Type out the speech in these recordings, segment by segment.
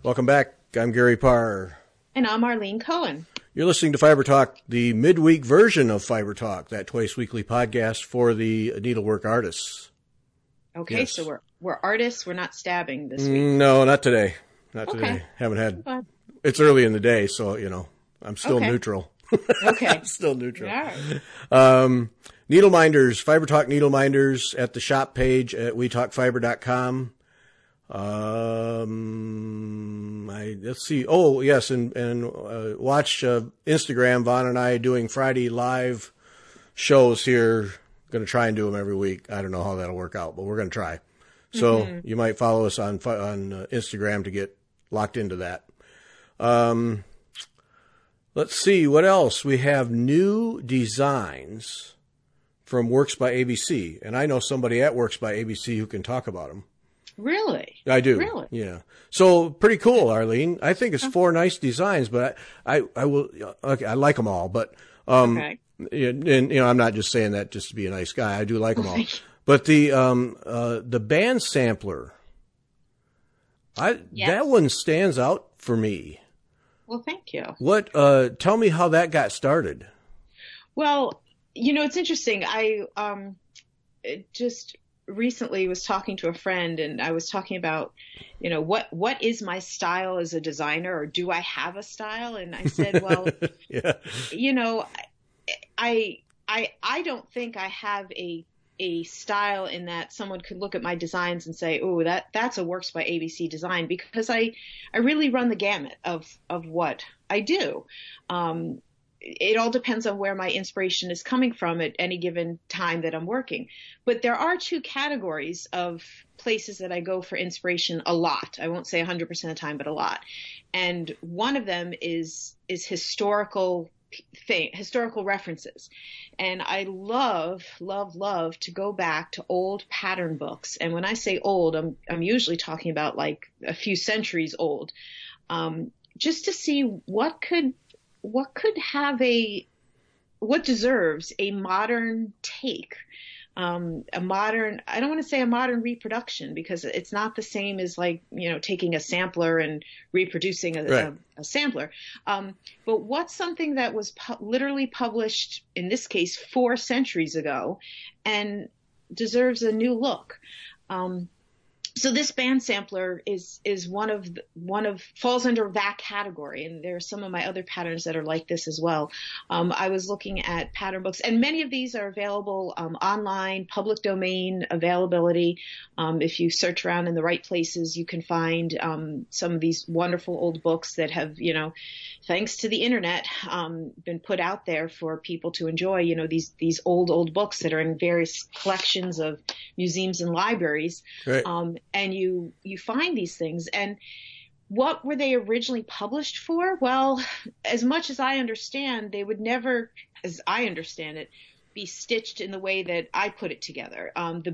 Welcome back. I'm Gary Parr. And I'm Arlene Cohen. You're listening to Fiber Talk, the midweek version of Fiber Talk, that twice-weekly podcast for the needlework artists. Okay, yes. So we're artists. We're not stabbing this week. No, not today. Not today. Haven't had. It's early in the day, so I'm still neutral. Okay. Still neutral. All right. Needle Minders, Fiber Talk Needle Minders at the shop page at WeTalkFiber.com. Let's see. Oh, yes. And watch Instagram, Vaughn and I doing Friday live shows here. Going to try and do them every week. I don't know how that'll work out, but we're going to try. So you might follow us on Instagram to get locked into that. Let's see what else. We have new designs from Works by ABC, and I know somebody at Works by ABC who can talk about them. Really? I do. Really? Yeah. So pretty cool, Arlene. I think it's 4 nice designs, but I will. Okay, I like them all, but and I'm not just saying that just to be a nice guy. I do like them all. But the band sampler, that one stands out for me. Well, thank you. What? Tell me how that got started. Well, it's interesting. I just recently was talking to a friend, and I was talking about, what is my style as a designer, or do I have a style? And I said, well, I don't think I have a style in that someone could look at my designs and say, oh, that's a Works by ABC design, because I really run the gamut of what I do. It all depends on where my inspiration is coming from at any given time that I'm working. But there are 2 categories of places that I go for inspiration a lot. I won't say 100% of the time, but a lot. And one of them is historical references. And I love to go back to old pattern books. And when I say old, I'm usually talking about like a few centuries old, just to see what deserves a modern take. I don't want to say a modern reproduction, because it's not the same as taking a sampler and reproducing a sampler. But what's something that was literally published, in this case, 4 centuries ago, and deserves a new look? So this band sampler is one of falls under that category, and there are some of my other patterns that are like this as well. I was looking at pattern books, and many of these are available online, public domain availability. If you search around in the right places, you can find some of these wonderful old books that have, thanks to the internet, been put out there for people to enjoy. These old books that are in various collections of museums and libraries. Right. And you find these things. And what were they originally published for? Well, as much as I understand, they would never, as I understand it, be stitched in the way that I put it together. The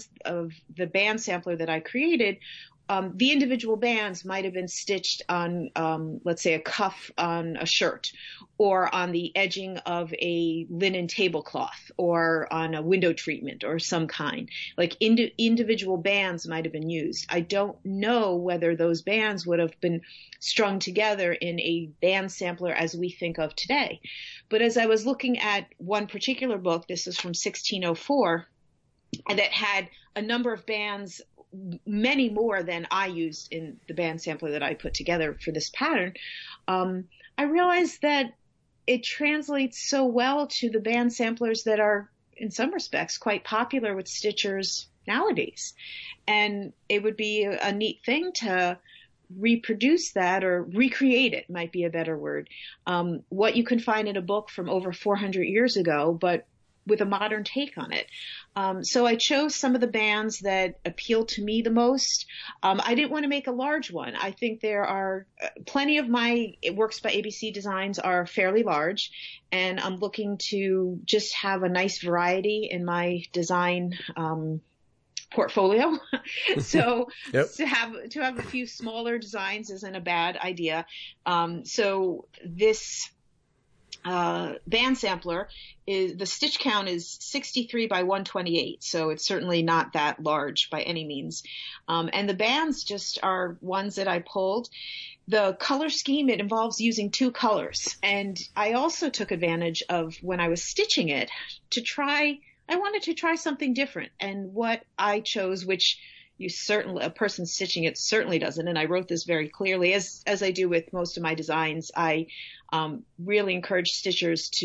band sampler that I created, the individual bands might have been stitched on, let's say, a cuff on a shirt, or on the edging of a linen tablecloth, or on a window treatment or some kind. Like individual bands might have been used. I don't know whether those bands would have been strung together in a band sampler as we think of today. But as I was looking at one particular book, this is from 1604, and that had a number of bands, many more than I used in the band sampler that I put together for this pattern, I realized that it translates so well to the band samplers that are, in some respects, quite popular with stitchers nowadays. And it would be a neat thing to reproduce that, or recreate it might be a better word. What you can find in a book from over 400 years ago, but with a modern take on it. So I chose some of the bands that appealed to me the most. I didn't want to make a large one. I think there are plenty of my Works by ABC designs are fairly large, and I'm looking to just have a nice variety in my design portfolio. So Yep. to have a few smaller designs isn't a bad idea. So this band sampler is the stitch count is 63 by 128. So it's certainly not that large by any means. And the bands just are ones that I pulled. The color scheme, it involves using 2 colors. And I also took advantage of when I was stitching it I wanted to try something different. And what I chose, which a person stitching it certainly doesn't. And I wrote this very clearly, as I do with most of my designs. I really encourage stitchers to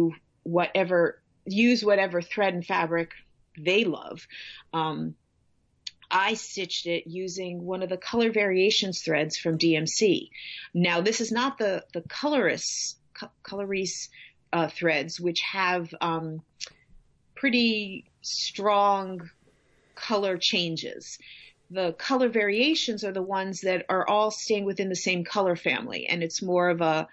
use whatever thread and fabric they love. I stitched it using one of the color variations threads from DMC. Now, this is not the Coloris threads, which have pretty strong color changes. The color variations are the ones that are all staying within the same color family, and it's more of a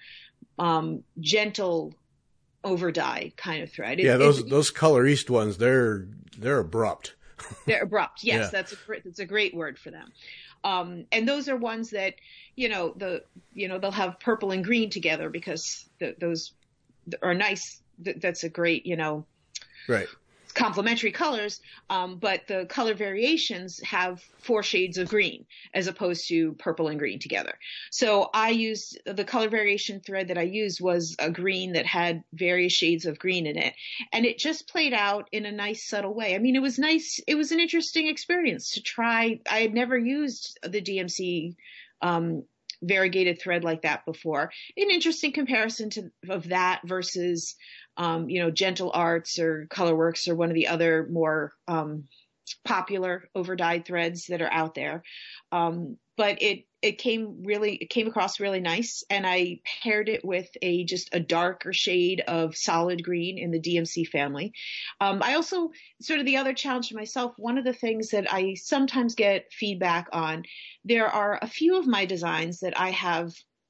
gentle over dye kind of thread. Those Color East ones, they're abrupt. They're abrupt. Yes, Yeah. that's a great word for them. And those are ones that they'll have purple and green together because those are nice. That's a great Right. complementary colors, but the color variations have 4 shades of green as opposed to purple and green together. So I used the color variation thread that I used was a green that had various shades of green in it. And it just played out in a nice, subtle way. I mean, it was nice. It was an interesting experience to try. I had never used the DMC variegated thread like that before. An interesting comparison of that versus Gentle Arts or Colorworks or one of the other more popular over-dyed threads that are out there. But it came across really nice, and I paired it with just a darker shade of solid green in the DMC family. I also, sort of the other challenge for myself, one of the things that I sometimes get feedback on, there are a few of my designs that I have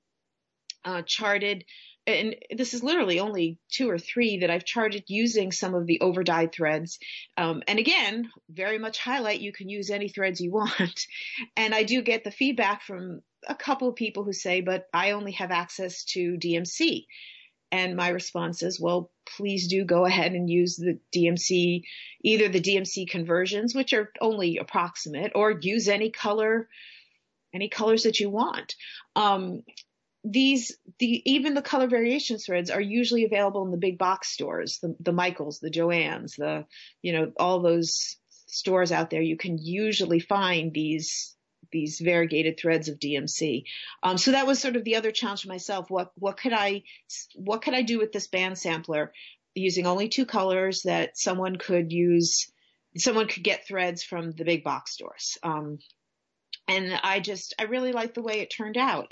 charted, and this is literally only 2 or 3 that I've charted using some of the over-dyed threads. And again, very much highlight, you can use any threads you want. And I do get the feedback from a couple of people who say, but I only have access to DMC. And my response is, well, please do go ahead and use the DMC, either the DMC conversions, which are only approximate, or use any colors that you want. Even the color variation threads are usually available in the big box stores, the Michaels, the Joann's, all those stores out there. You can usually find these variegated threads of DMC. So that was sort of the other challenge for myself. What could I do with this band sampler using only 2 colors that someone could get threads from the big box stores. And I really like the way it turned out.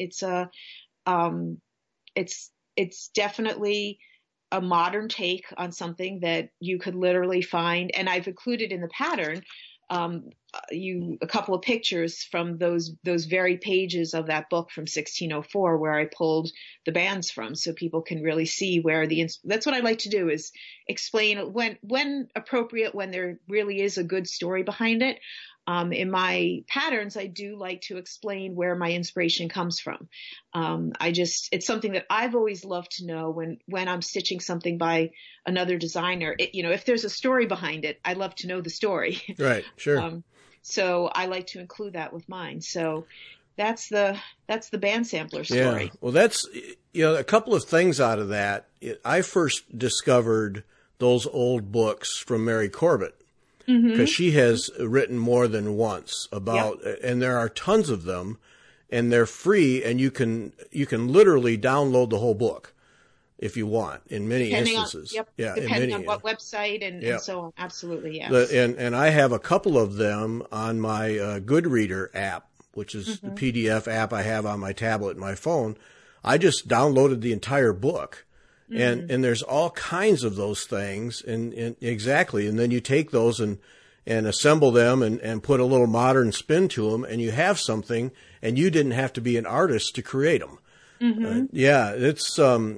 It's definitely a modern take on something that you could literally find. And I've included in the pattern, a couple of pictures from those very pages of that book from 1604 where I pulled the bands from, so people can really see where that's what I like to do, is explain when appropriate, when there really is a good story behind it. In my patterns, I do like to explain where my inspiration comes from. It's something that I've always loved to know when I'm stitching something by another designer. If there's a story behind it, I love to know the story. Right. Sure. So I like to include that with mine. So that's the band sampler story. Yeah. Well, that's, a couple of things out of that. I first discovered those old books from Mary Corbett, because she has written more than once about, and there are tons of them, and they're free, and you can literally download the whole book if you want, in many instances. Depending on what website and so on. Absolutely, yes. And I have a couple of them on my Goodreader app, which is the PDF app I have on my tablet and my phone. I just downloaded the entire book. And there's all kinds of those things, and exactly. And then you take those and assemble them and put a little modern spin to them, and you have something, and you didn't have to be an artist to create them. It's,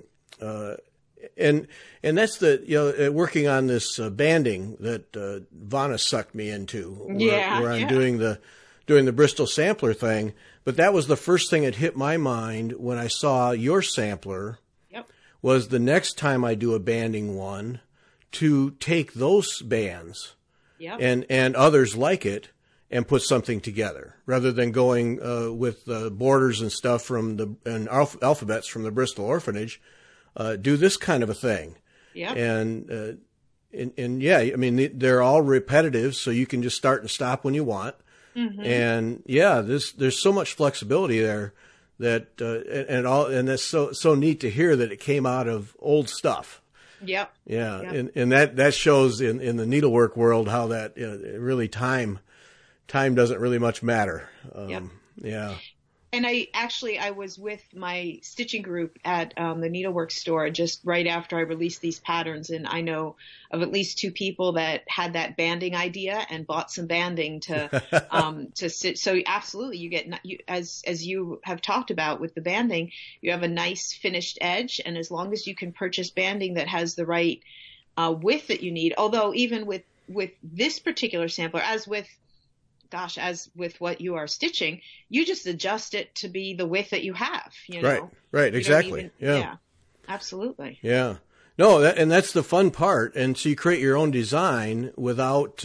and that's working on this banding that Vanna sucked me into, where I'm doing the Bristol sampler thing. But that was the first thing that hit my mind when I saw your sampler. was the next time I do a banding one to take those bands Yep. and others like it and put something together rather than going with borders and stuff from alphabets from the Bristol Orphanage. Do this kind of a thing. Yeah. And yeah, I mean, they're all repetitive, so you can just start and stop when you want. Mm-hmm. And yeah, there's so much flexibility there that, and that's so neat to hear that it came out of old stuff. Yep. Yeah. Yep. And that shows in the needlework world how that really time doesn't really much matter. Yep. Yeah. And I was with my stitching group at the needlework store just right after I released these patterns, and I know of at least 2 people that had that banding idea and bought some banding to stitch. So absolutely, you get as you have talked about with the banding, you have a nice finished edge, and as long as you can purchase banding that has the right width that you need. Although even with this particular sampler, as with what you are stitching, you just adjust it to be the width that you have, you know? Right, exactly. Yeah, absolutely. Yeah. No, that's the fun part. And so you create your own design without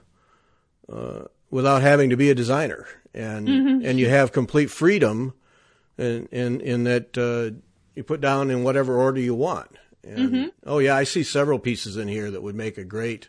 having to be a designer, and you have complete freedom in that you put down in whatever order you want. And oh yeah, I see several pieces in here that would make a great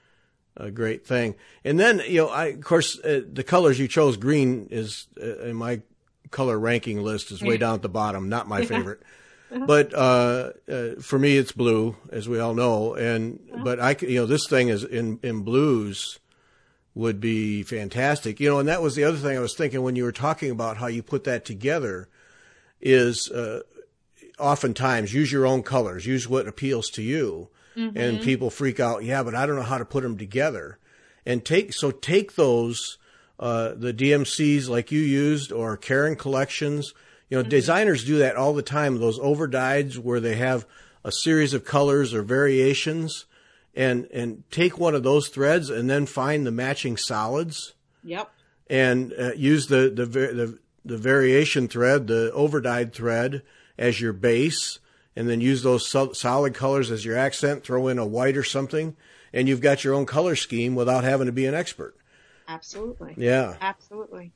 thing. And then, of course, the colors you chose, green is in my color ranking list is way down at the bottom, not my favorite. But for me, it's blue, as we all know. But this thing is in blues would be fantastic. And that was the other thing I was thinking when you were talking about how you put that together is oftentimes use your own colors, use what appeals to you. And people freak out. Yeah, but I don't know how to put them together. And take those, the DMCs like you used or Caron collections. Designers do that all the time. Those overdyes where they have a series of colors or variations, and take one of those threads and then find the matching solids. Yep. And use the variation thread, the overdyed thread, as your base. And then use those solid colors as your accent, throw in a white or something, and you've got your own color scheme without having to be an expert. Absolutely. Yeah. Absolutely.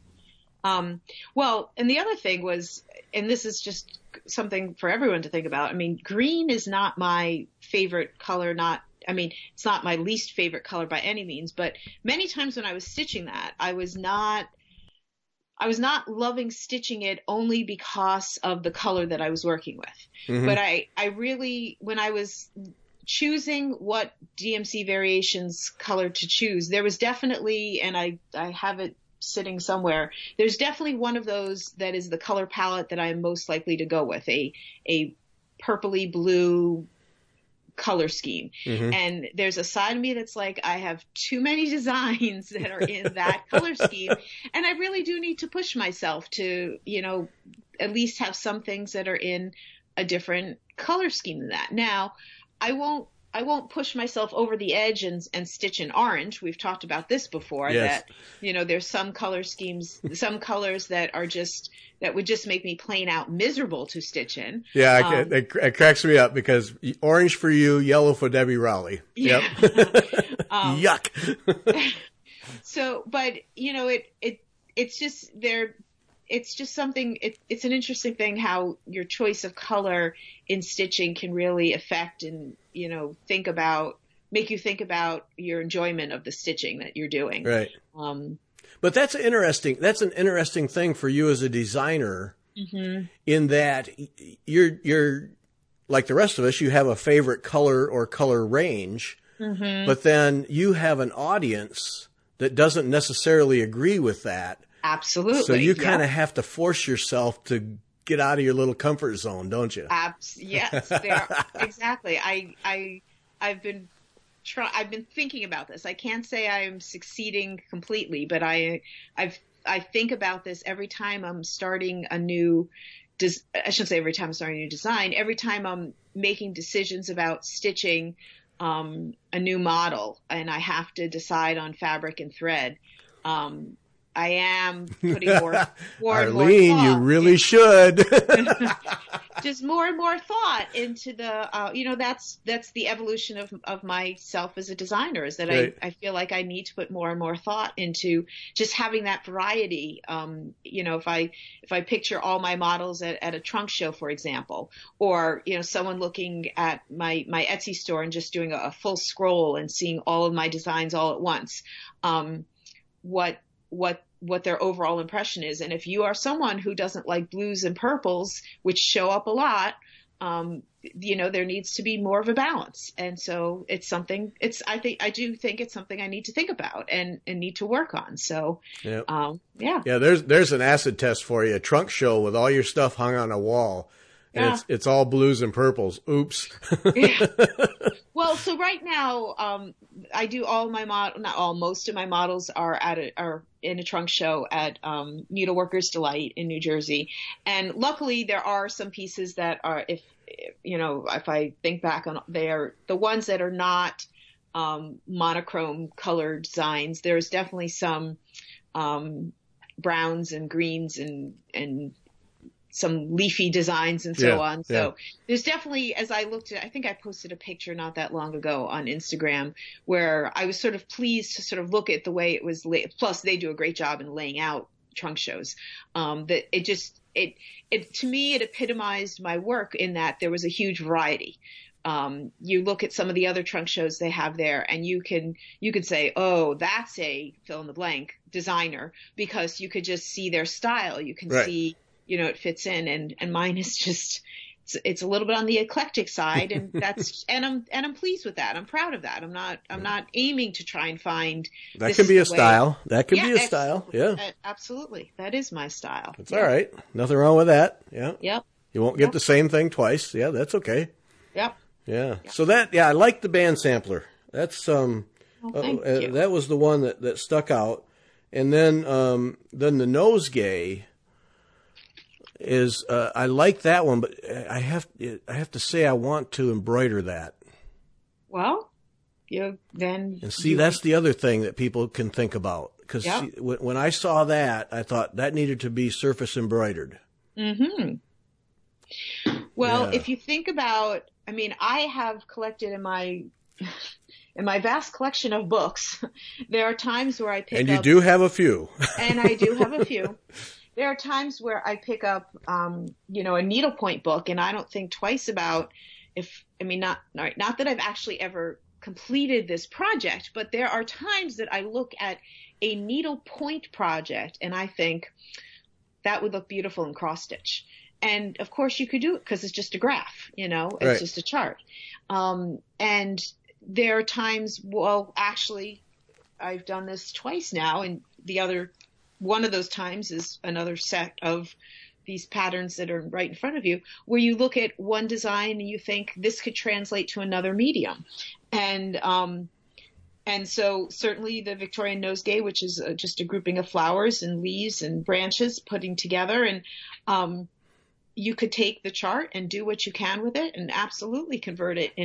Well, and the other thing was, and this is just something for everyone to think about. I mean, green is not my favorite color, it's not my least favorite color by any means, but many times when I was stitching that, I was not loving stitching it only because of the color that I was working with. Mm-hmm. But I really, when I was choosing what DMC variations color to choose, there was definitely, and I have it sitting somewhere, there's definitely one of those that is the color palette that I'm most likely to go with, a purpley blue color scheme. Mm-hmm. And there's a side of me that's like, I have too many designs that are in that color scheme, and I really do need to push myself to, at least have some things that are in a different color scheme than that. Now, I won't push myself over the edge and stitch in orange. We've talked about this before. Yes. That, there's some color schemes, some colors that would just make me plain out miserable to stitch in. Yeah, it cracks me up because orange for you, yellow for Debbie Rowley. Yeah. Yep. Yuck. So, but it's just there. It's just something, it's an interesting thing how your choice of color in stitching can really affect and, make you think about your enjoyment of the stitching that you're doing. Right. But that's an interesting thing for you as a designer, mm-hmm. in that you're like the rest of us, you have a favorite color or color range, mm-hmm. but then you have an audience that doesn't necessarily agree with that. Absolutely. So you kind of have to force yourself to get out of your little comfort zone, don't you? Yes, exactly. I've been thinking about this. I can't say I'm succeeding completely, but I think about this every time I'm starting a new. I shouldn't say every time I'm starting a new design. Every time I'm making decisions about stitching a new model, and I have to decide on fabric and thread. I am putting more Arlene, you really should. just more and more thought into the, that's the evolution of myself as a designer, is that Right. I feel like I need to put more and more thought into just having that variety. If I picture all my models at a trunk show, for example, or, someone looking at my Etsy store and just doing a full scroll and seeing all of my designs all at once, what their overall impression is. And if you are someone who doesn't like blues and purples, which show up a lot, there needs to be more of a balance. And so I do think it's something I need to think about and need to work on. So, Yeah. Yeah. Yeah. There's an acid test for you. A trunk show with all your stuff hung on a wall. And Yeah. it's all blues and purples. Oops. Yeah. Well, so right now, I do most of my models are are in a trunk show at Needleworkers Delight in New Jersey. And luckily there are some pieces that are, if I think back on, they are the ones that are not monochrome color designs. There's definitely some browns and greens and some leafy designs and so on. So there's definitely, as I looked at, I think I posted a picture not that long ago on Instagram where I was sort of pleased to sort of look at the way it was laid. Plus they do a great job in laying out trunk shows. That to me, it epitomized my work in that there was a huge variety. You look at some of the other trunk shows they have there and you could say, oh, that's a fill in the blank designer, because you could just see their style. You can see, it fits in, and mine is just, it's a little bit on the eclectic side, and that's, and I'm pleased with that. I'm proud of that. I'm not aiming to try and find that can be a style. That can be a style. Absolutely. Yeah. Absolutely. That is my style. That's all right. Nothing wrong with that. Yeah. Yep. You won't get the same thing twice. Yeah, that's okay. Yep. Yeah. So I like the band sampler. That's thank you. that was the one that stuck out. And then the nosegay is I like that one, but I have to say I want to embroider that. Well, that's the other thing that people can think about, because when I saw that, I thought that needed to be surface embroidered. Mm-hmm. Well, if you think about, I have collected in my vast collection of books, there are times where I pick up. And you do have a few. And I do have a few. There are times where I pick up, a needlepoint book, and I don't think twice about not that I've actually ever completed this project, but there are times that I look at a needlepoint project and I think that would look beautiful in cross stitch. And of course you could do it because it's just a graph, it's just a chart. And there are times, actually I've done this twice now, and one of those times is another set of these patterns that are right in front of you, where you look at one design and you think this could translate to another medium. And so certainly the Victorian nosegay, which is just a grouping of flowers and leaves and branches putting together, and you could take the chart and do what you can with it and absolutely convert it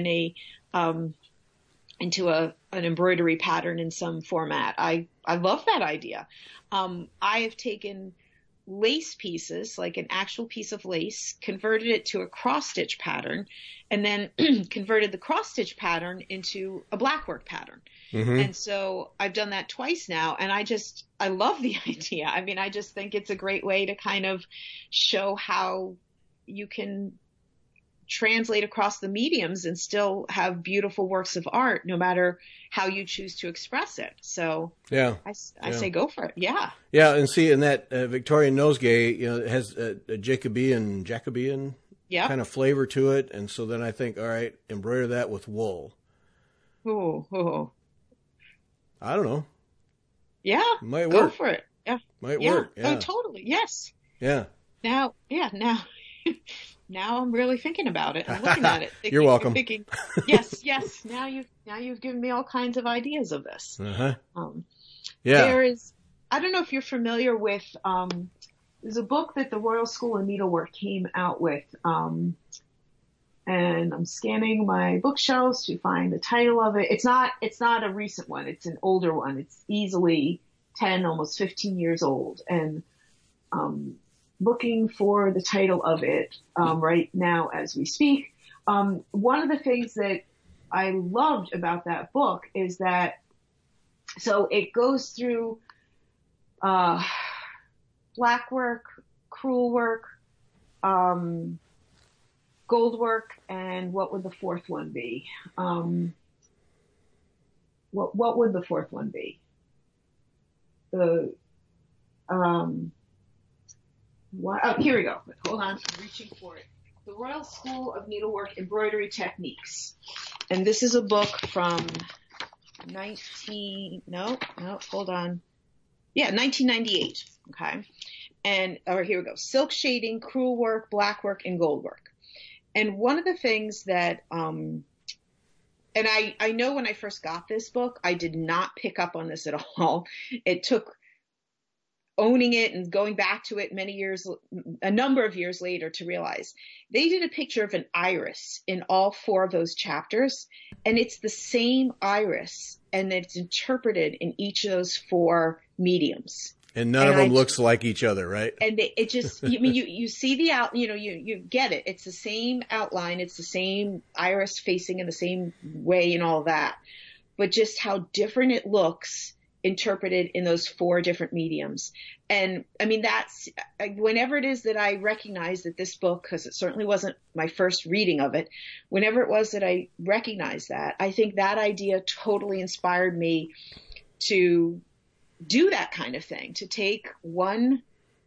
into an embroidery pattern in some format. I love that idea. I have taken lace pieces, like an actual piece of lace, converted it to a cross stitch pattern, and then converted the cross stitch pattern into a blackwork pattern. Mm-hmm. And so I've done that twice now, and I love the idea. I just think it's a great way to kind of show how you can translate across the mediums and still have beautiful works of art, no matter how you choose to express it. So I say go for it. Yeah. Yeah. And see, in that Victorian nosegay, it has a Jacobean kind of flavor to it. And so then I think, all right, embroider that with wool. Oh. I don't know. Yeah. Might go work. For it. Yeah. Might work. Yeah. Oh, totally. Yes. Yeah. Now. Now I'm really thinking about it. I'm looking at it. You're welcome. Thinking, yes. Now you've given me all kinds of ideas of this. Uh-huh. There is, I don't know if you're familiar with, there's a book that the Royal School of Needlework came out with, and I'm scanning my bookshelves to find the title of it. It's not a recent one. It's an older one. It's easily 10, almost 15 years old. And, looking for the title of it right now as we speak. One of the things that I loved about that book is that, so it goes through black work, crewel work, gold work, and what would the fourth one be? What would the fourth one be? The here we go. Hold on, I'm reaching for it. The Royal School of Needlework Embroidery Techniques, and this is a book from 1998. Okay, and here we go. Silk shading, crewel work, black work, and gold work. And one of the things that, and I know when I first got this book, I did not pick up on this at all. It took owning it and going back to it a number of years later to realize they did a picture of an iris in all 4 of those chapters, and it's the same iris, and it's interpreted in each of those 4 mediums. And none of them looks like each other, right? And it just, I mean, you see the you get it. It's the same outline. It's the same iris facing in the same way and all that. But just how different it looks interpreted in those 4 different mediums. And I mean, that's, whenever it is that I recognize that this book, because it certainly wasn't my first reading of it, whenever it was that I recognized that, I think that idea totally inspired me to do that kind of thing, to take one,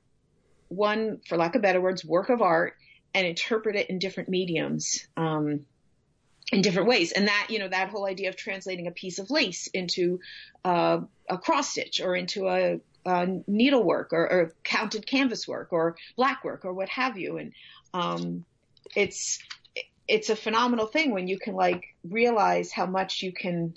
for lack of better words, work of art and interpret it in different mediums, in different ways. And that, that whole idea of translating a piece of lace into a cross stitch or into a needlework or counted canvas work or black work or what have you. And it's a phenomenal thing when you can realize how much you can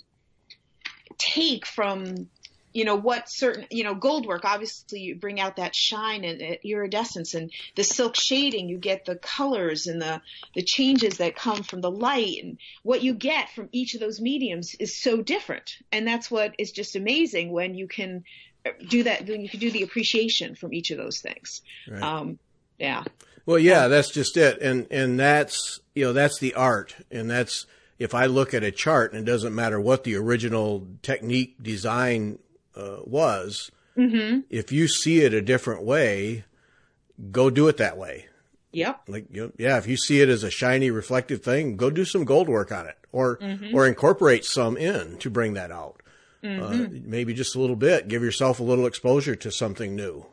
take from what certain, gold work, obviously you bring out that shine and iridescence, and the silk shading, you get the colors and the changes that come from the light, and what you get from each of those mediums is so different. And that's what is just amazing when you can do that, when you can do the appreciation from each of those things. Right. Yeah. Well, yeah, that's just it. And that's, that's the art. And that's, if I look at a chart, and it doesn't matter what the original technique design was, mm-hmm. If you see it a different way, go do it that way. Yep. If you see it as a shiny, reflective thing, go do some gold work on it, or incorporate some in to bring that out. Mm-hmm. Maybe just a little bit. Give yourself a little exposure to something new.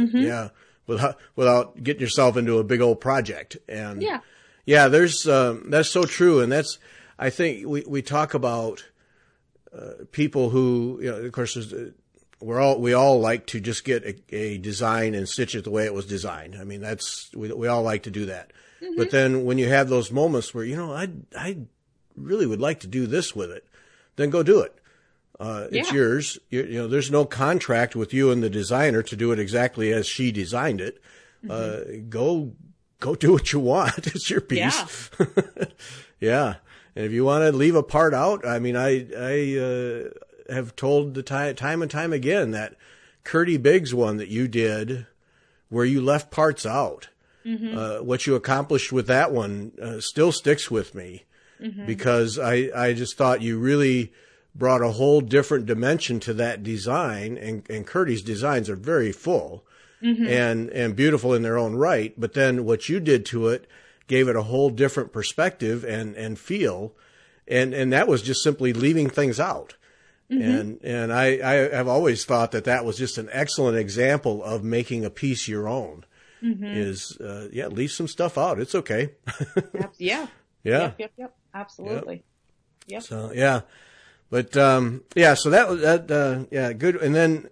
Without getting yourself into a big old project. And there's that's so true. And that's, I think we talk about people who, of course, we all like to just get a design and stitch it the way it was designed. I mean, we all like to do that. Mm-hmm. But then when you have those moments where, I really would like to do this with it, then go do it. It's yours. There's no contract with you and the designer to do it exactly as she designed it. Mm-hmm. Go do what you want. It's your piece. Yeah. And if you want to leave a part out, I mean, I have told the time and time again that Curdy Biggs one that you did where you left parts out, what you accomplished with that one still sticks with me, because I just thought you really brought a whole different dimension to that design, and Curdy's designs are very full and beautiful in their own right. But then what you did to it gave it a whole different perspective and feel. And that was just simply leaving things out. Mm-hmm. And I have always thought that was just an excellent example of making a piece your own. Is leave some stuff out. It's okay. Yeah. Yeah. Yep. Absolutely. Yep. So but so that was good. And then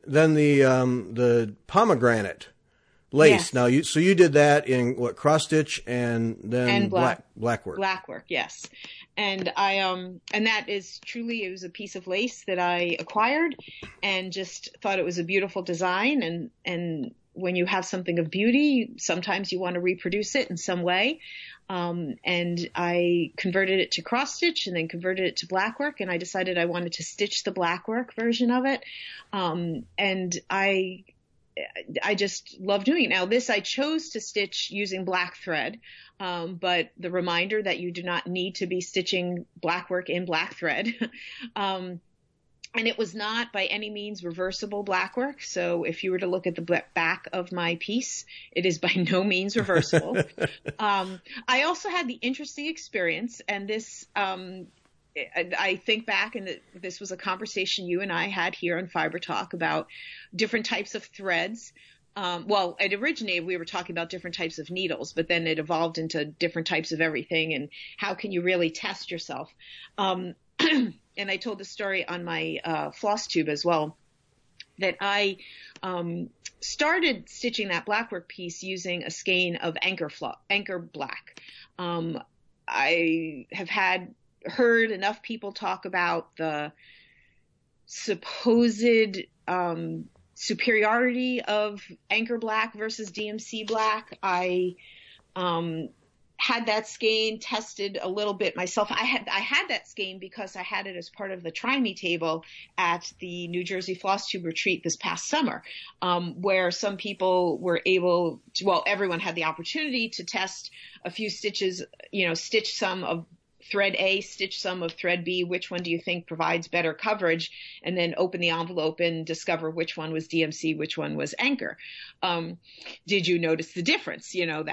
the pomegranate lace. Yes. Now you did that in what, cross stitch and then black work. Black work, yes. And I and that is truly, it was a piece of lace that I acquired and just thought it was a beautiful design, and when you have something of beauty, sometimes you want to reproduce it in some way. And I converted it to cross stitch and then converted it to black work, and I decided I wanted to stitch the black work version of it. And I just love doing it. Now, this I chose to stitch using black thread, but the reminder that you do not need to be stitching black work in black thread. And it was not by any means reversible black work. So if you were to look at the back of my piece, it is by no means reversible. I also had the interesting experience, and this, I think back, and this was a conversation you and I had here on Fiber Talk about different types of threads. Well, it originated, we were talking about different types of needles, but then it evolved into different types of everything, and how can you really test yourself? And I told the story on my floss tube as well, that I started stitching that blackwork piece using a skein of Anchor Black. I have heard enough people talk about the supposed superiority of Anchor Black versus DMC Black. I had that skein tested a little bit myself. I had that skein because I had it as part of the Try Me table at the New Jersey Floss Tube Retreat this past summer, where some people were able to, well, everyone had the opportunity to test a few stitches, stitch some of thread A, stitch some of thread B, which one do you think provides better coverage, and then open the envelope and discover which one was DMC, which one was Anchor. Did you notice the difference?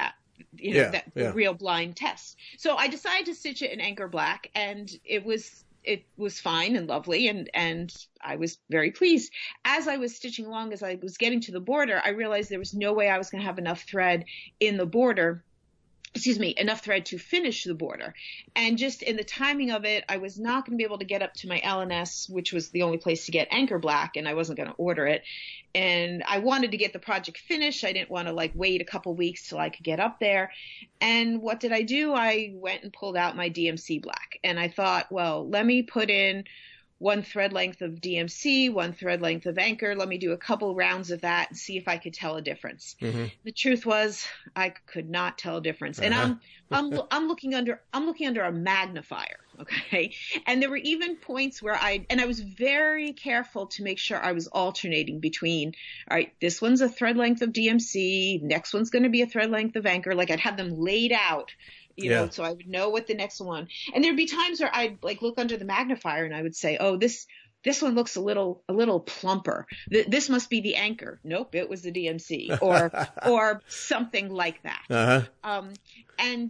The real blind test. So I decided to stitch it in Anchor Black, and it was fine and lovely, and I was very pleased. As I was stitching along, as I was getting to the border, I realized there was no way I was going to have enough thread in the border. Enough thread to finish the border. And just in the timing of it, I was not going to be able to get up to my LNS, which was the only place to get Anchor Black, and I wasn't going to order it. And I wanted to get the project finished. I didn't want to wait a couple weeks till I could get up there. And what did I do? I went and pulled out my DMC Black. And I thought, well, let me put in one thread length of DMC, one thread length of Anchor. Let me do a couple rounds of that and see if I could tell a difference. Mm-hmm. The truth was, I could not tell a difference. And I'm looking under a magnifier. Okay. And there were even points where I was very careful to make sure I was alternating between, all right, this one's a thread length of DMC. Next one's going to be a thread length of Anchor. I'd have them laid out, so I would know what the next one. And there'd be times where I'd look under the magnifier and I would say, oh, this one looks a little plumper. This must be the Anchor. Nope, it was the DMC, or something like that. Uh-huh. And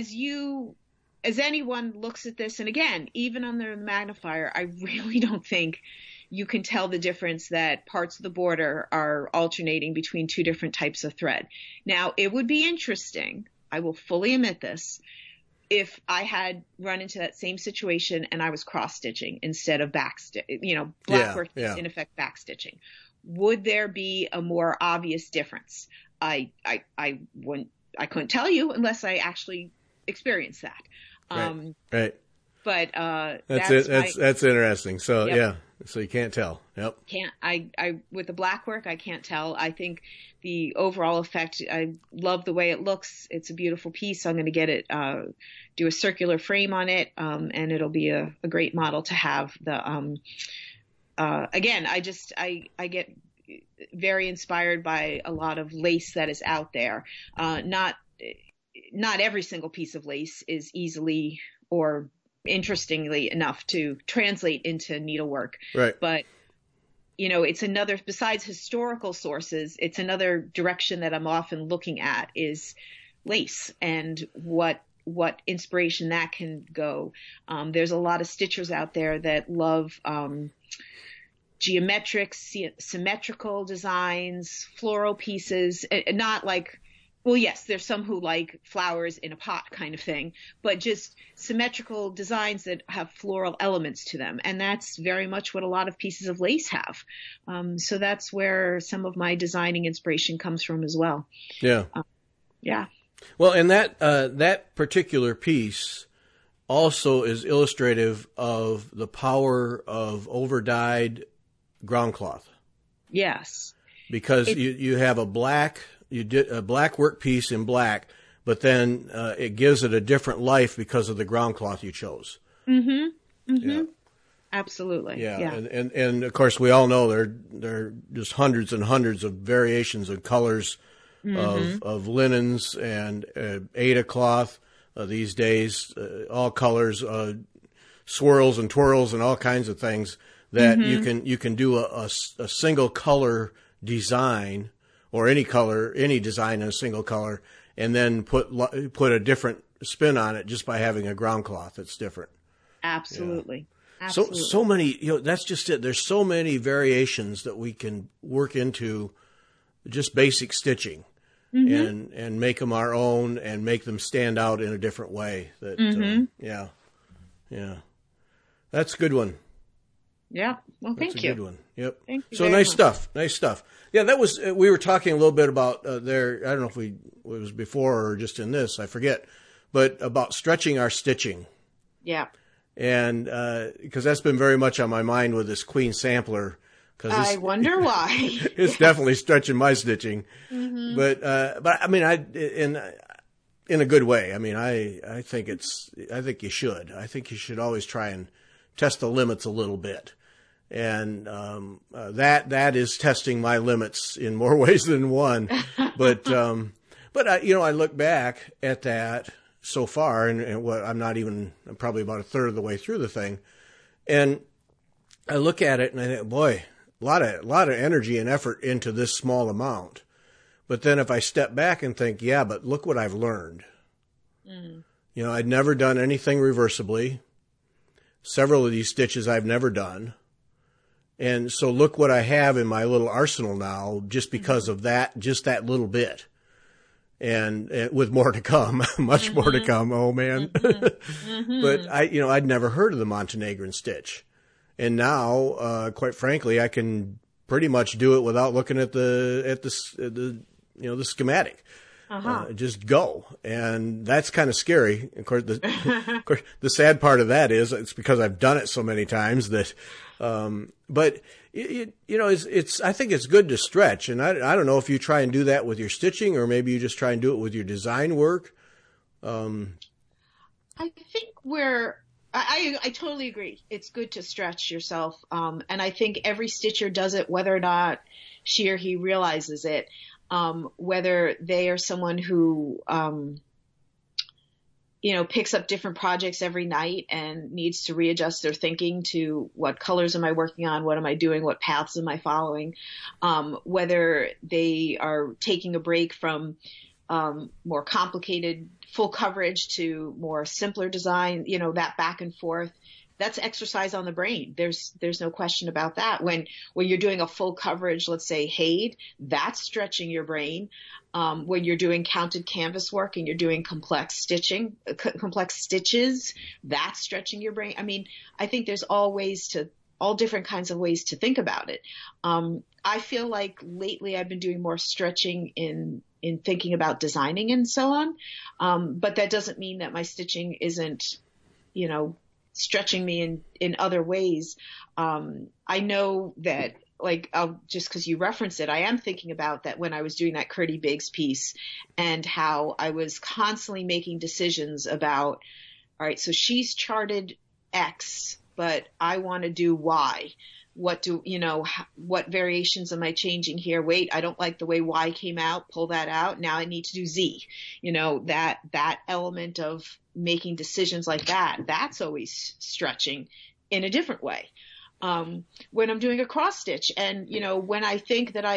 as anyone looks at this, and again, even under the magnifier, I really don't think you can tell the difference that parts of the border are alternating between two different types of thread. Now, it would be interesting, I will fully admit this, if I had run into that same situation and I was cross-stitching instead of blackwork is in effect back-stitching. Would there be a more obvious difference? I couldn't tell you unless I actually experienced that. Right. But that's interesting. So yep. So you can't tell. Yep. I with the black work, I can't tell. I think the overall effect, I love the way it looks. It's a beautiful piece. I'm going to get it, do a circular frame on it, and it'll be a great model to have. Again, I get very inspired by a lot of lace that is out there. Not every single piece of lace is easily or interestingly enough to translate into needlework. Right. But, it's another, besides historical sources, it's another direction that I'm often looking at is lace and what inspiration that can go. There's a lot of stitchers out there that love geometric, symmetrical designs, floral pieces, not well, yes, there's some who like flowers in a pot kind of thing, but just symmetrical designs that have floral elements to them. And that's very much what a lot of pieces of lace have. So that's where some of my designing inspiration comes from as well. Yeah. Yeah. Well, and that particular piece also is illustrative of the power of over-dyed ground cloth. Yes. Because you have you did a black work piece in black, but then it gives it a different life because of the ground cloth you chose. Mm-hmm. Mm-hmm. Yeah. Absolutely. Yeah, Yeah. and of course we all know there are just hundreds and hundreds of variations of colors of linens and Aida cloth these days, all colors, swirls and twirls and all kinds of things that you can do a single color design, or any design in a single color, and then put a different spin on it just by having a ground cloth that's different. Absolutely. Yeah. Absolutely. So many, that's just it. There's so many variations that we can work into just basic stitching and make them our own and make them stand out in a different way. That yeah. That's a good one. Yeah. Well, thank you. That's a good one. Yep. Thank you so very nice much. stuff. Nice stuff. Yeah, that was. We were talking a little bit about there. I don't know if it was before or just in this. I forget, but about stretching our stitching. Yeah. And because that's been very much on my mind with this Queen Sampler. I wonder why. It's definitely stretching my stitching, but I mean, in a good way. I mean, I think you should. I think you should always try and test the limits a little bit. And that is testing my limits in more ways than one. But I look back at that so far, and what I'm probably about a third of the way through the thing, and I look at it and I think, boy, a lot of energy and effort into this small amount. But then if I step back and think, yeah, but look what I've learned. I'd never done anything reversibly. Several of these stitches I've never done. And so look what I have in my little arsenal now, just because of that, just that little bit. And with more to come, much more to come. Oh man. But I'd never heard of the Montenegrin stitch. And now, quite frankly, I can pretty much do it without looking at the schematic. Just go. And that's kind of scary. Of course, the sad part of that is it's because I've done it so many times that, but it's, I think it's good to stretch. And I don't know if you try and do that with your stitching, or maybe you just try and do it with your design work. I think I totally agree. It's good to stretch yourself. And I think every stitcher does it, whether or not she or he realizes it. Whether they are someone who, picks up different projects every night and needs to readjust their thinking to what colors am I working on? What am I doing? What paths am I following? Whether they are taking a break from, more complicated full coverage to more simpler design, that back and forth. That's exercise on the brain. There's no question about that. When you're doing a full coverage, let's say HAID, that's stretching your brain. When you're doing counted canvas work and you're doing complex stitches, that's stretching your brain. I mean, I think there's all different kinds of ways to think about it. I feel like lately I've been doing more stretching in thinking about designing and so on. But that doesn't mean that my stitching isn't, stretching me in other ways. I know that, just because you referenced it, I am thinking about that when I was doing that Curdy Biggs piece and how I was constantly making decisions about, all right, so she's charted X, but I want to do Y. What variations am I changing here? Wait, I don't like the way Y came out. Pull that out. Now I need to do Z. That element of making decisions like that, that's always stretching in a different way. When I'm doing a cross stitch and, when I think that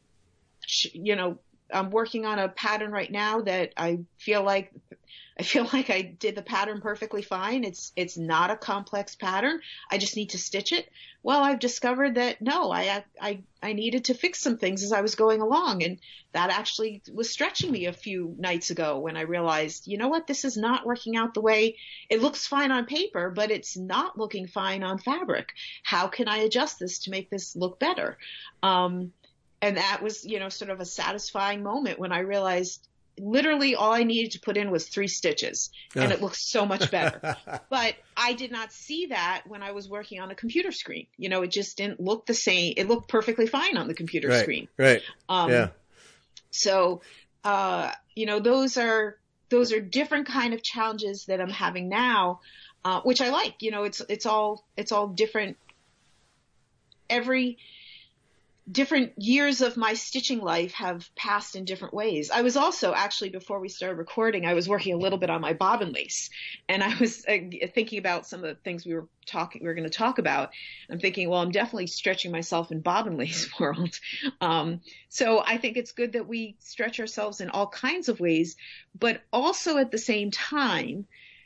I'm working on a pattern right now that I feel like I did the pattern perfectly fine. It's not a complex pattern. I just need to stitch it. Well, I've discovered that no, I needed to fix some things as I was going along. And that actually was stretching me a few nights ago when I realized, you know what, this is not working out the way it looks fine on paper, but it's not looking fine on fabric. How can I adjust this to make this look better? And that was, sort of a satisfying moment when I realized literally all I needed to put in was 3 stitches and it looks so much better. But I did not see that when I was working on a computer screen. It just didn't look the same. It looked perfectly fine on the computer screen. Right. So, those are different kind of challenges that I'm having now. which I like. You know, it's all different. Every different years of my stitching life have passed in different ways. I was also actually, before we started recording, I was working a little bit on my bobbin lace, and I was thinking about some of the things we were going to talk about. I'm thinking, well, I'm definitely stretching myself in bobbin lace world. So I think it's good that we stretch ourselves in all kinds of ways, but also at the same time,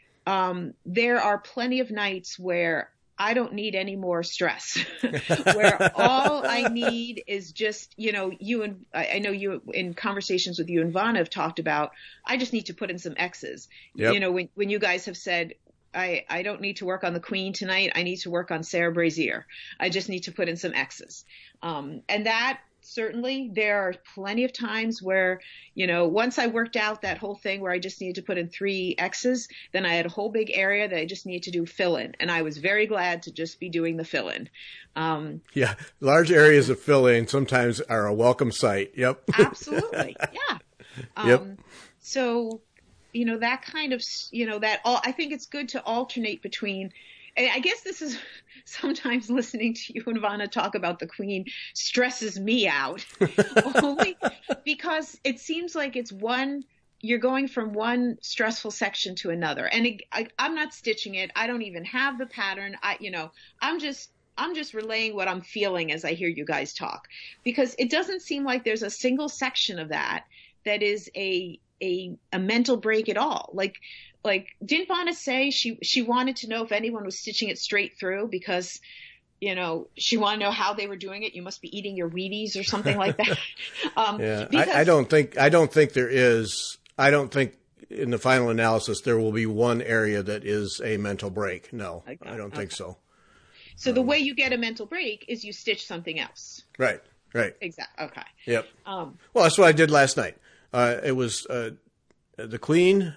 there are plenty of nights where I don't need any more stress, where all I need is just, you know, I know you in conversations with you and Vonna have talked about, I just need to put in some X's. Yep. You know, when you guys have said, I don't need to work on the Queen tonight. I need to work on Sarah Brazier. I just need to put in some X's. And that certainly there are plenty of times where, you know, once I worked out that whole thing where I just needed to put in 3 X's, then I had a whole big area that I just needed to do fill in. And I was very glad to just be doing the fill in. Yeah. Large areas of fill in sometimes are a welcome sight. Yep. Absolutely. Yeah. Yep. So, you know, that kind of, you know, I think it's good to alternate between, and I guess this is sometimes listening to you and Vonna talk about the Queen stresses me out only because it seems like you're going from one stressful section to another. And I'm not stitching it. I don't even have the pattern. I'm just relaying what I'm feeling as I hear you guys talk, because it doesn't seem like there's a single section of that is a mental break at all. Like, didn't Vonna say she wanted to know if anyone was stitching it straight through because, you know, she wanted to know how they were doing it. You must be eating your Wheaties or something like that. Yeah, I don't think there is. I don't think in the final analysis there will be one area that is a mental break. No, okay. I don't think so. So the way you get a mental break is you stitch something else. Right. Exactly. Okay. Yep. Well, that's what I did last night. It was the Queen.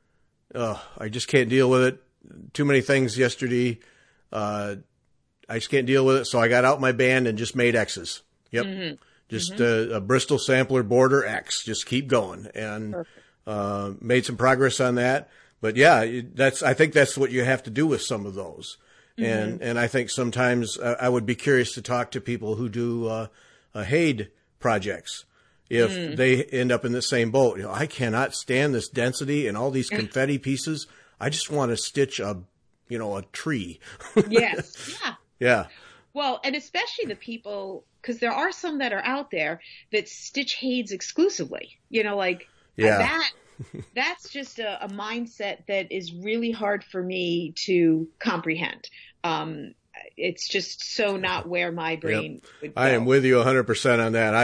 I just can't deal with it. Too many things yesterday. I just can't deal with it. So I got out my band and just made X's. Yep. Mm-hmm. Just a Bristol sampler border X. Just keep going. And made some progress on that. But yeah, I think that's what you have to do with some of those. Mm-hmm. And I think sometimes I would be curious to talk to people who do HAID projects. If they end up in the same boat, you know, I cannot stand this density and all these confetti pieces. I just want to stitch a tree. Yes. Yeah. Yeah. Well, and especially the people, because there are some that are out there that stitch HAIDs exclusively, you know, like that's just a mindset that is really hard for me to comprehend. It's just so not where my brain would go. I am with you 100% on that.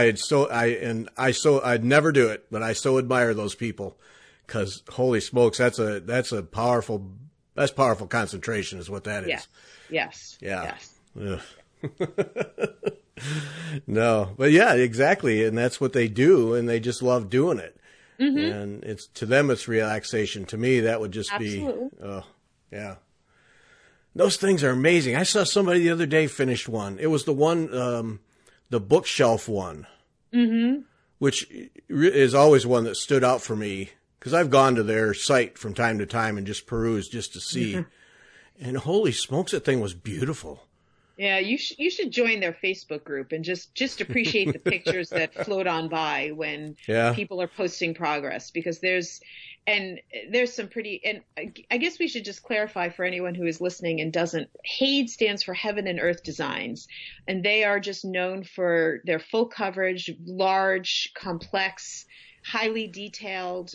I'd never do it, but I so admire those people because holy smokes, that's powerful concentration is what that is. Yes. Yeah. Yes. No, but yeah, exactly. And that's what they do. And they just love doing it. Mm-hmm. And to them, it's relaxation. To me, that would just Absolutely. be, yeah. Those things are amazing. I saw somebody the other day finished one. It was the one, the bookshelf one, which is always one that stood out for me because I've gone to their site from time to time and just perused just to see. And holy smokes, that thing was beautiful. Yeah, you should join their Facebook group and just appreciate the pictures that float on by when people are posting progress, because there's some pretty, and I guess we should just clarify for anyone who is listening and doesn't, HAID stands for Heaven and Earth Designs, and they are just known for their full coverage, large, complex, highly detailed,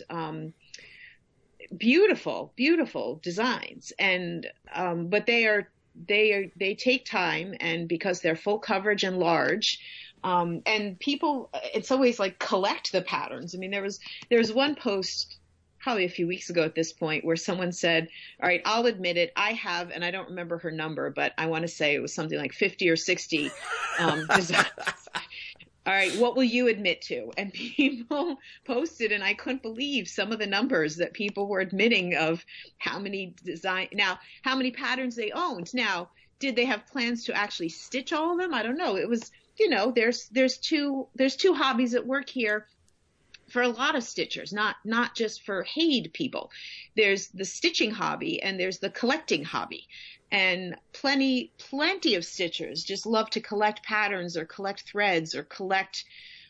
beautiful designs. And, but they take time, and because they're full coverage and large, and people, it's always like collect the patterns. I mean, there was one post probably a few weeks ago at this point where someone said, all right, I'll admit it, I have, and I don't remember her number, but I want to say it was something like 50 or 60 designs. All right, what will you admit to? And people posted, and I couldn't believe some of the numbers that people were admitting of how many patterns they owned. Now, did they have plans to actually stitch all of them? I don't know. It was, you know, there's two hobbies at work here. for a lot of stitchers, not just for Haid people. There's the stitching hobby and there's the collecting hobby. And plenty of stitchers just love to collect patterns or collect threads or collect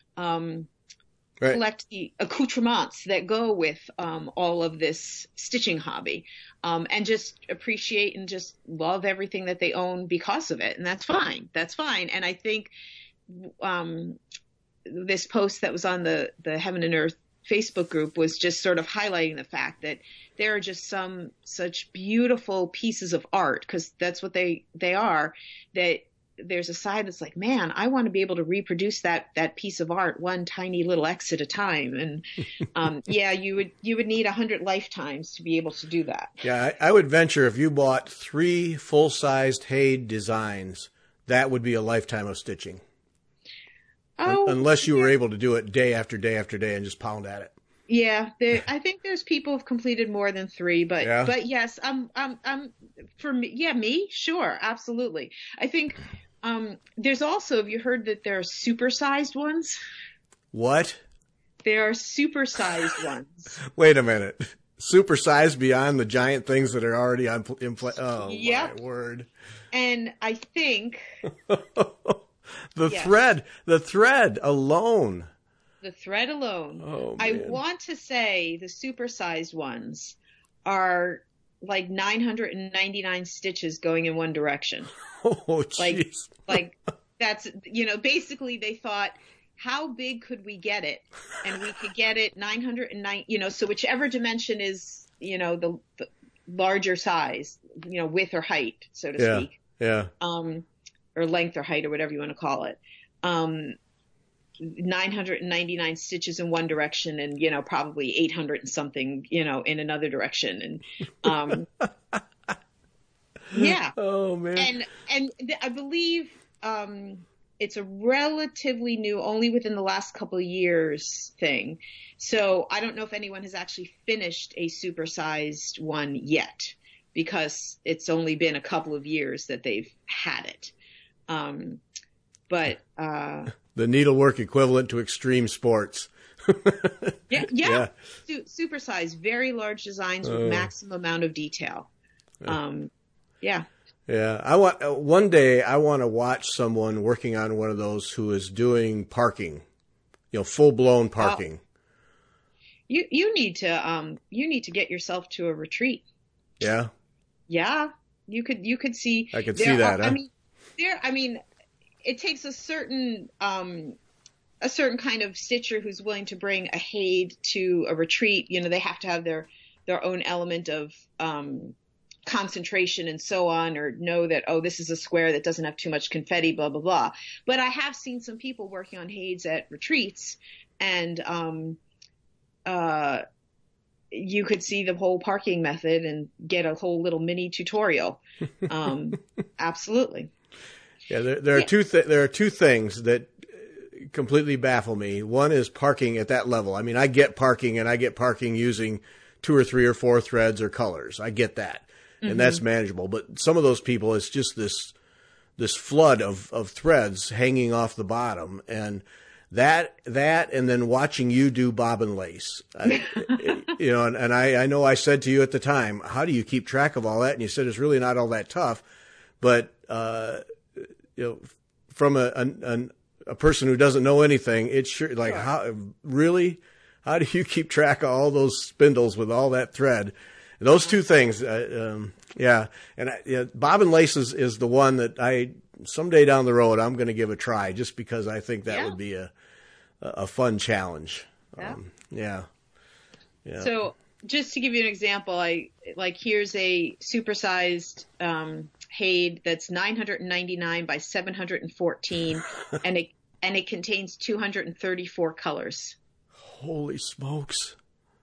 the accoutrements that go with all of this stitching hobby, and just appreciate and just love everything that they own because of it. And that's fine. That's fine. And I think this post that was on the Heaven and Earth Facebook group was just sort of highlighting the fact that there are just some such beautiful pieces of art, because that's what they are, that there's a side that's like, man, I want to be able to reproduce that piece of art one tiny little X at a time. And yeah, you would need 100 lifetimes to be able to do that. Yeah, I would venture if you bought 3 full-sized Haid designs, that would be a lifetime of stitching. Oh, unless you were able to do it day after day after day and just pound at it. Yeah, I think there's people who've completed more than 3, but yes, for me, me, sure, absolutely. I think there's also, have you heard that there are supersized ones? What? There are supersized ones. Wait a minute. Supersized beyond the giant things that are already in play. Oh, yep. My word. And I think the thread alone. The thread alone. Oh, man. I want to say the supersized ones are like 999 stitches going in one direction. Oh, jeez. Like that's, basically they thought, how big could we get it? And we could get it 909, so whichever dimension is, the larger size, width or height, so to speak. Yeah. Or length or height or whatever you want to call it. 999 stitches in one direction and, probably 800 and something, in another direction. And, yeah. Oh, man. And I believe, it's a relatively new, only within the last couple of years thing. So I don't know if anyone has actually finished a supersized one yet, because it's only been a couple of years that they've had it. But the needlework equivalent to extreme sports. Yeah. Supersized, very large designs with maximum amount of detail. Yeah. Yeah. One day I want to watch someone working on one of those who is doing parking, full blown parking. You need to get yourself to a retreat. Yeah. Yeah. You could see. I could see that. Huh? I mean, it takes a certain kind of stitcher who's willing to bring a Haid to a retreat. They have to have their own element of concentration and so on, or know that, this is a square that doesn't have too much confetti, blah, blah, blah. But I have seen some people working on Haids at retreats, and you could see the whole parking method and get a whole little mini tutorial. Absolutely. Yeah, there are two things that completely baffle me. One is parking at that level. I mean, I get parking, and I get parking using 2 or 3 or 4 threads or colors. I get that, and that's manageable. But some of those people, it's just this flood of threads hanging off the bottom, and that, and then watching you do bobbin lace. And I know I said to you at the time, how do you keep track of all that? And you said it's really not all that tough, but from a person who doesn't know anything, it's sure like, how do you keep track of all those spindles with all that thread? And those two things, yeah. And bobbin lace is the one that someday down the road I'm going to give a try, just because I think that would be a fun challenge. Yeah. So just to give you an example, here's a supersized Haid that's 999 by 714, and it contains 234 colors. Holy smokes!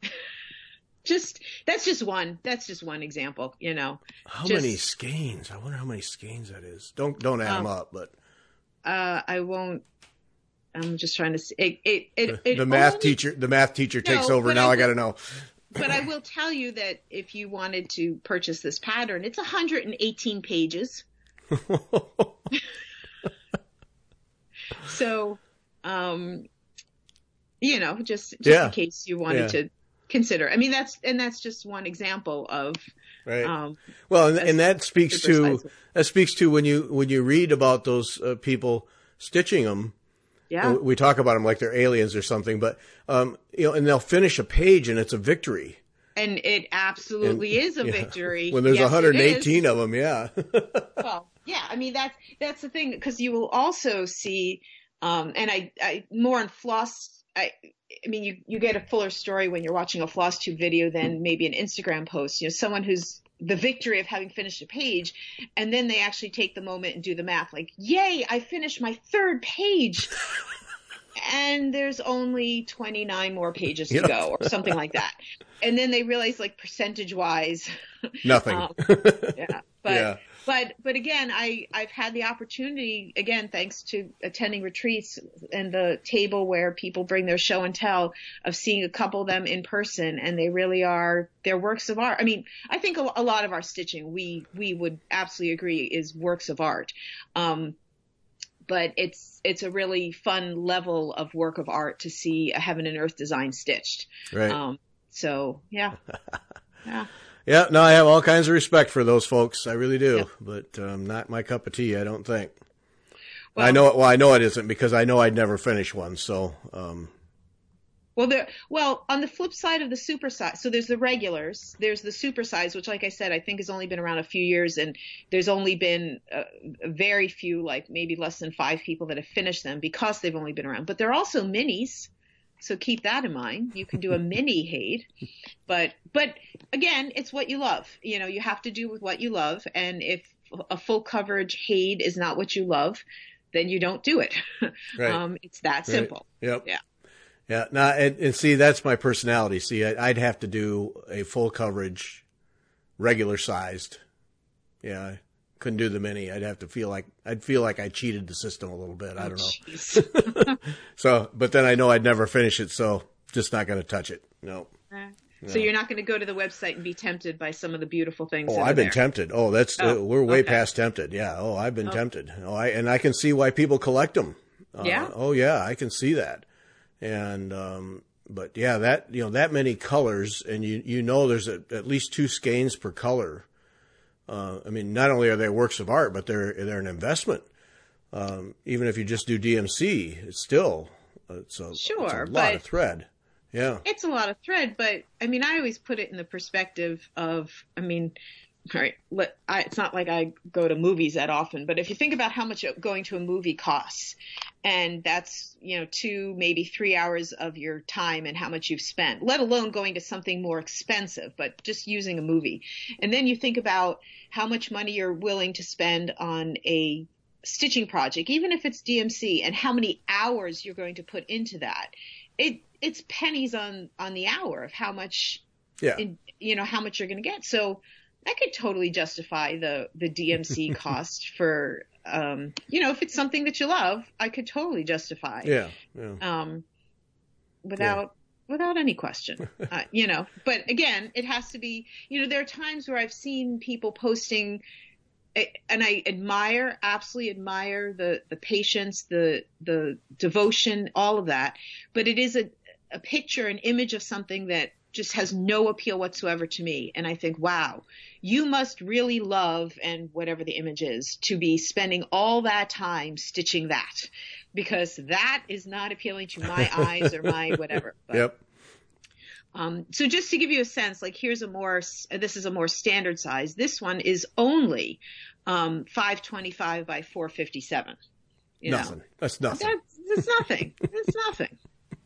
That's just one example. How many skeins? I wonder how many skeins that is. Don't add them up, but I won't. I'm just trying to see. The math teacher takes over now. I got to know. But I will tell you that if you wanted to purchase this pattern, it's 118 pages. So, just Yeah. in case you wanted to consider. I mean, that's just one example of, right. Well, and that speaks to when you read about those people stitching them. Yeah. We talk about them like they're aliens or something, but and they'll finish a page and it's a victory. And it absolutely is a victory. When there's 118 of them, yeah. Well, yeah, I mean, that's the thing, because you will also see, and I more on floss, I mean, you get a fuller story when you're watching a floss tube video than maybe an Instagram post, someone who's the victory of having finished a page, and then they actually take the moment and do the math, like, yay, I finished my 3rd page. And there's only 29 more pages to go, or something like that. And then they realize, like, percentage wise, nothing. But again, I've had the opportunity, again, thanks to attending retreats and the table where people bring their show and tell, of seeing a couple of them in person, and they really are, they're works of art. I mean, I think a lot of our stitching, we would absolutely agree, is works of art. But it's a really fun level of work of art to see a heaven and earth design stitched. Right. So yeah. Yeah. No, I have all kinds of respect for those folks. I really do, but not my cup of tea, I don't think. Well, I know it isn't, because I know I'd never finish one. So, Well, on the flip side of the super size, so there's the regulars, there's the super size, which, like I said, I think has only been around a few years, and there's only been very few, like maybe less than 5 people that have finished them because they've only been around. But there are also minis, so keep that in mind. You can do a mini HAED, but again, it's what you love. You have to do with what you love, and if a full coverage HAED is not what you love, then you don't do it. Right. It's that simple. Right. Yep. Yeah. Yeah. No, and see, that's my personality. See, I'd have to do a full coverage, regular sized. Yeah. I couldn't do the mini. I'd feel like I cheated the system a little bit. I don't know. So, but then I know I'd never finish it. So just not going to touch it. No. So you're not going to go to the website and be tempted by some of the beautiful things. Oh, I've been tempted. Oh, we're way past tempted. Yeah. Oh, I've been tempted. Oh, and I can see why people collect them. Yeah. Oh yeah. I can see that. And, but yeah, that many colors, and there's at least 2 skeins per color. I mean, not only are they works of art, but they're an investment. Even if you just do DMC, it's still, it's a lot of thread. Yeah. It's a lot of thread, but I mean, I always put it in the perspective of, I mean, all right, it's not like I go to movies that often, but if you think about how much going to a movie costs, and that's, 2, maybe 3 hours of your time and how much you've spent, let alone going to something more expensive, but just using a movie. And then you think about how much money you're willing to spend on a stitching project, even if it's DMC, and how many hours you're going to put into that. It's pennies on the hour of how much, how much you're going to get. So I could totally justify the DMC cost for, if it's something that you love, I could totally justify. Yeah. Without any question, but again, it has to be, there are times where I've seen people posting, and I absolutely admire the patience, the devotion, all of that. But it is a picture, an image of something that just has no appeal whatsoever to me. And I think, wow, you must really love, and whatever the image is, to be spending all that time stitching that, because that is not appealing to my eyes or my whatever. But, yep. So just to give you a sense, like this is a more standard size. This one is only 525 by 457. Nothing. That's nothing. That's nothing. It's nothing.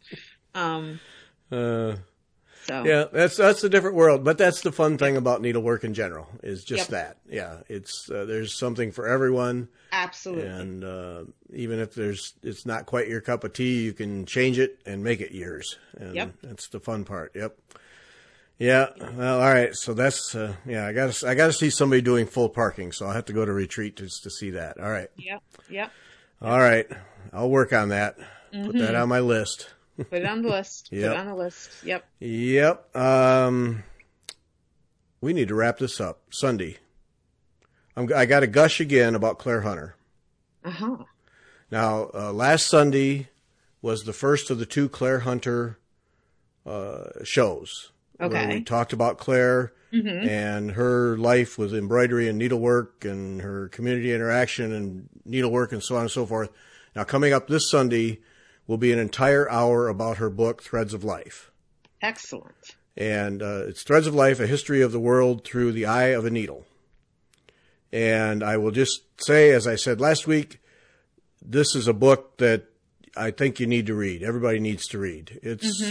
So yeah, that's a different world, but that's the fun thing about needlework in general, is just that. Yeah, it's there's something for everyone. Absolutely. And even if it's not quite your cup of tea, you can change it and make it yours. And that's the fun part. Yep. Yeah. Well, all right. So that's I gotta see somebody doing full parking. So I'll have to go to retreat just to see that. All right. Yep. All right. I'll work on that. Mm-hmm. Put that on my list. Put it on the list. Yep. Put it on the list. Yep. Yep. We need to wrap this up. Sunday. I got to gush again about Claire Hunter. Uh-huh. Now, last Sunday, was the first of the 2 Claire Hunter shows. Okay. Where we talked about Claire and her life with embroidery and needlework and her community interaction and needlework and so on and so forth. Now, coming up this Sunday will be an entire hour about her book, Threads of Life. Excellent. And it's Threads of Life, A History of the World Through the Eye of a Needle. And I will just say, as I said last week, this is a book that I think you need to read. Everybody needs to read. It's,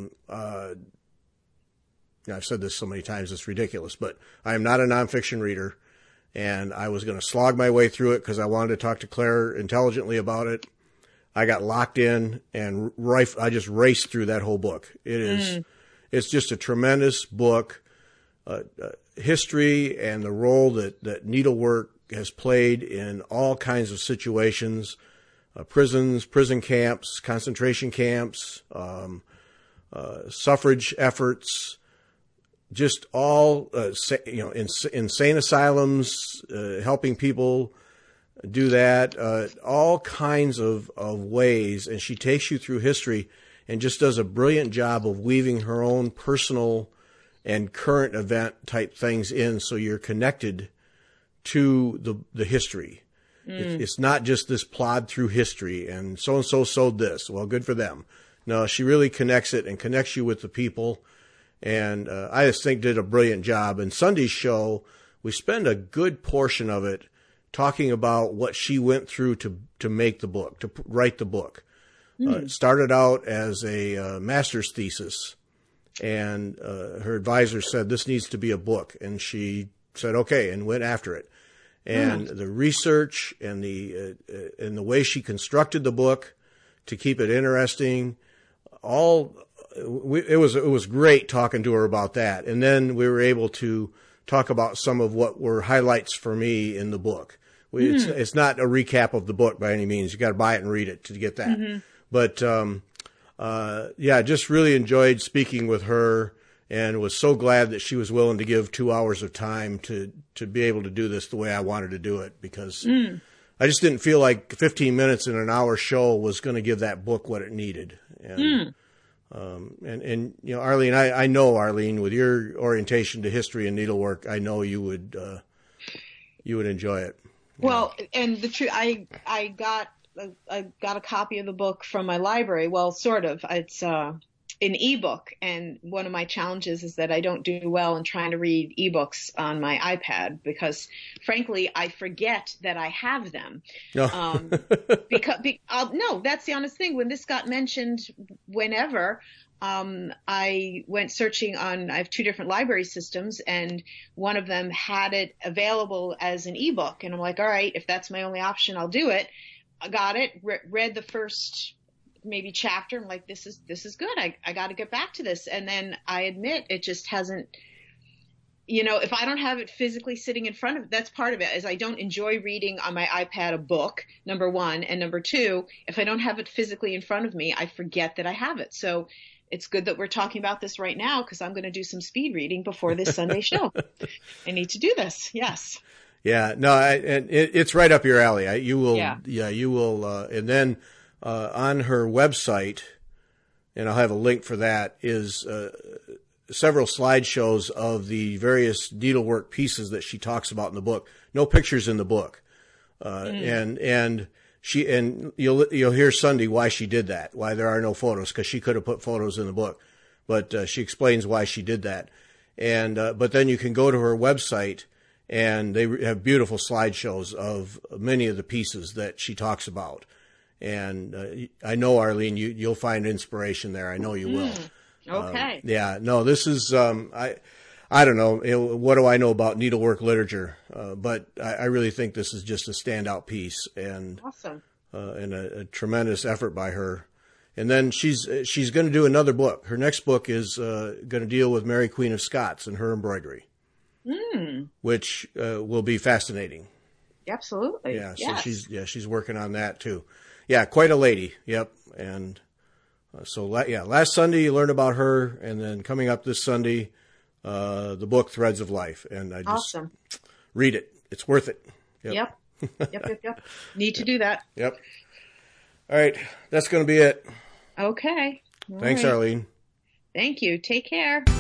I've said this so many times, it's ridiculous, but I am not a nonfiction reader, and I was going to slog my way through it because I wanted to talk to Claire intelligently about it. I got locked in, and I just raced through that whole book. It's just a tremendous book, history and the role that needlework has played in all kinds of situations, prisons, prison camps, concentration camps, suffrage efforts, just all, insane asylums, helping people do that, all kinds of ways. And she takes you through history and just does a brilliant job of weaving her own personal and current event type things in, so you're connected to the history. It's not just this plod through history and so sewed this. Well, good for them. No, she really connects it and connects you with the people. And I just think did a brilliant job. And Sunday's show, we spend a good portion of it talking about what she went through to make the book, to write the book. It started out as a master's thesis, and her advisor said, this needs to be a book. And she said, okay, and went after it. And the research and the way she constructed the book to keep it interesting, it was great talking to her about that. And then we were able to talk about some of what were highlights for me in the book. It's not a recap of the book by any means. You got to buy it and read it to get that. But, just really enjoyed speaking with her and was so glad that she was willing to give 2 hours of time to be able to do this the way I wanted to do it, because I just didn't feel like 15 minutes in an hour show was going to give that book what it needed. And, Arlene, I know, Arlene, with your orientation to history and needlework, I know you would enjoy it. Well, and the truth, I got a copy of the book from my library. Well, sort of. It's an ebook, and one of my challenges is that I don't do well in trying to read ebooks on my iPad because, frankly, I forget that I have them. No, that's the honest thing. When this got mentioned, whenever. I went searching I have 2 different library systems, and one of them had it available as an ebook. And I'm like, all right, if that's my only option, I'll do it. I got it, read the first maybe chapter. I'm like, this is good. I got to get back to this. And then I admit it just hasn't, if I don't have it physically sitting in front of, that's part of it, is I don't enjoy reading on my iPad a book, number one. And number two, if I don't have it physically in front of me, I forget that I have it. So it's good that we're talking about this right now, because I'm going to do some speed reading before this Sunday show. I need to do this. Yes. Yeah. No, it's right up your alley. You will. And then on her website, and I'll have a link for that, is several slideshows of the various needlework pieces that she talks about in the book. No pictures in the book, and you'll hear Sunday why she did that, why there are no photos, because she could have put photos in the book, but she explains why she did that. And but then you can go to her website, and they have beautiful slideshows of many of the pieces that she talks about. And I know, Arlene, you'll find inspiration there. I know you will. Okay. This is I don't know, what do I know about needlework literature? But I really think this is just a standout piece, and awesome, and a tremendous effort by her. And then she's going to do another book. Her next book is going to deal with Mary Queen of Scots and her embroidery, which will be fascinating. Absolutely. Yeah. So she's working on that too. Yeah, quite a lady. Yep. And last Sunday you learned about her, and then coming up this Sunday, the book Threads of Life. And I just read it. It's worth it. Yep. Yep. Need to do that. Yep. All right. That's going to be it. Okay. Thanks, right. Arlene. Thank you. Take care.